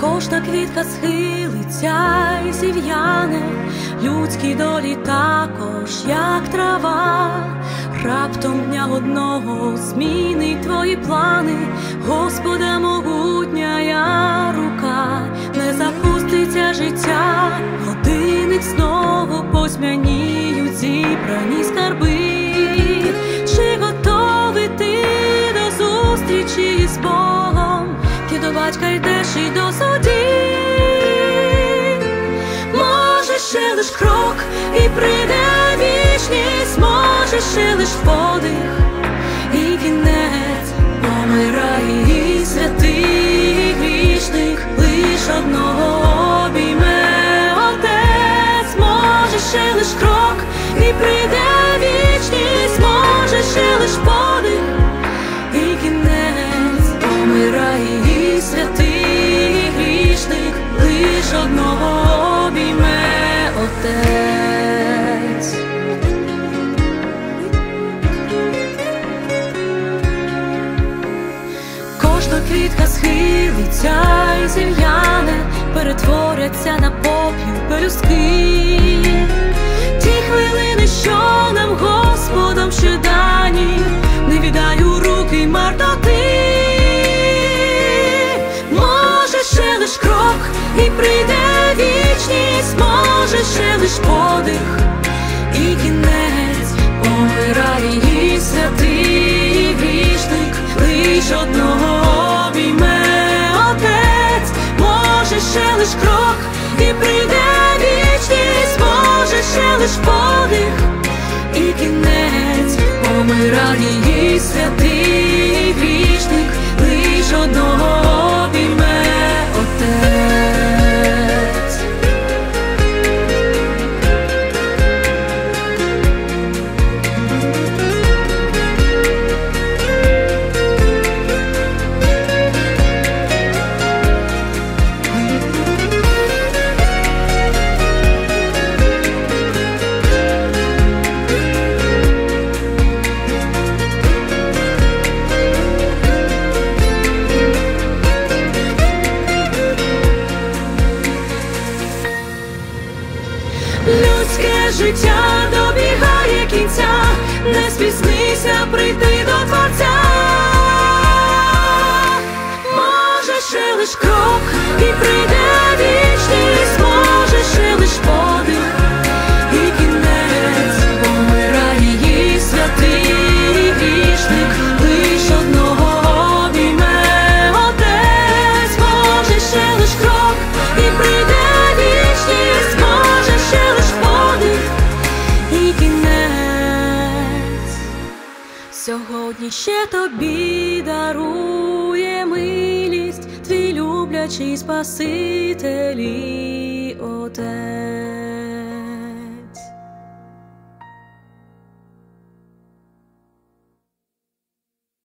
Кожна квітка схилиться й зів'яне, людські долі також, як трава. Раптом дня одного змінить твої плани, Господа могутня рука. Не запуститься життя, годинник знову позмяніють зібрані скарби. Чи готовий ти до зустрічі з Богом? Ти до батька йдеш і до судді. Може ще лиш крок і прийде вічність, може ще лиш подих і кінець. Помирає і святий грішник, лиш одного обійме Отець. Може ще лиш крок і прийде вічність, може ще лиш подих і кінець. Помирає і святий грішник, лиш одного обійме Отець. Кожна квітка схилиться й зів'яне, перетворяться на попіл пелюстки. Ті хвилини, що нам Господом ще дані, не віддаю руки марноти. Може ще лиш крок і прийде вічність, може ще лиш подих і кінець. Помирає і святий грішник, лиш одного обійме Отець. Може ще лиш крок і прийде вічність, може ще лиш подих і кінець. Помирає і святий грішник, лиш одного обійме Отець. Людське життя добігає кінця, не спізнися прийти до Творця. Може ще лиш крок і прийде вічність, може ще лиш подих і кінець. Помирає і святий грішник, лиш одного обійме Отець. Може ще лиш крок і прийде вічність, може ще лиш подих і кінець. Сьогодні ще тобі дарує милість твій люблячий Спаситель і Отець.